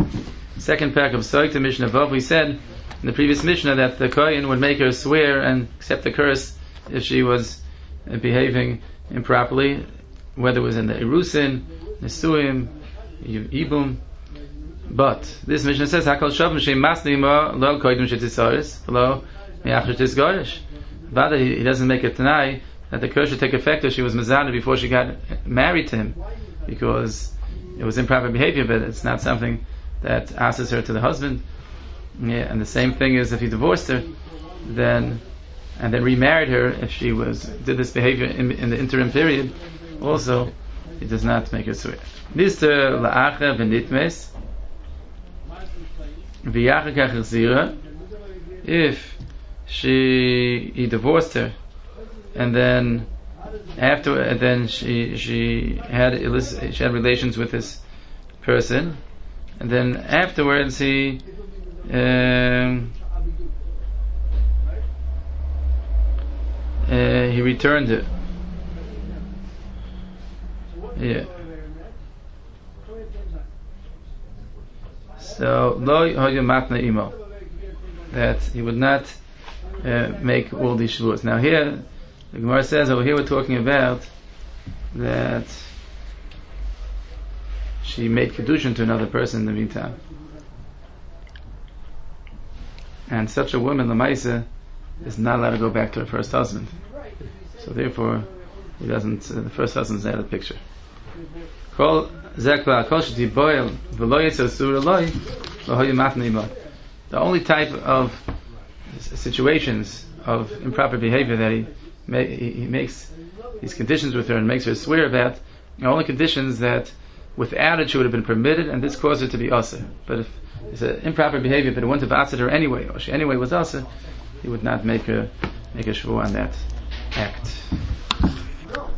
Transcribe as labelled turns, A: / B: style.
A: second parak of Soik, the Mishnah above, we said in the previous Mishnah that the Kohen would make her swear and accept the curse if she was behaving improperly, whether it was in the Erusin, Nesuim, Ibum. But this Mishnah says, Hakal Shavim Shem Masnima Lol Koidim Shetisaris Lo Me'achritis Gorish. But he doesn't make a Tanai that the curse should take effect if she was Mazana before she got married to him, because it was improper behavior, but it's not something that asks her to the husband. Yeah, and the same thing is if he divorced her, then remarried her, if she did this behavior in the interim period, also it does not make her swear. Mister la'acha v'nitmes v'yachakach chazira. If he divorced her, and then she had relations with this person, and then afterwards he returned it. Yeah. So lo hoya matna imo, that he would not make all these shvuos. Now here the Gemara says over here we're talking about that she made kedushin to another person in the meantime, and such a woman, Lamaisa, is not allowed to go back to her first husband. So therefore, the first husband's out of the picture. The only type of situations of improper behavior that he makes these conditions with her and makes her swear about are only conditions that without it she would have been permitted, and this caused her to be asur. But if it's an improper behavior but it wouldn't have asur her anyway, or she anyway was asur, he would not make a shvu on that act.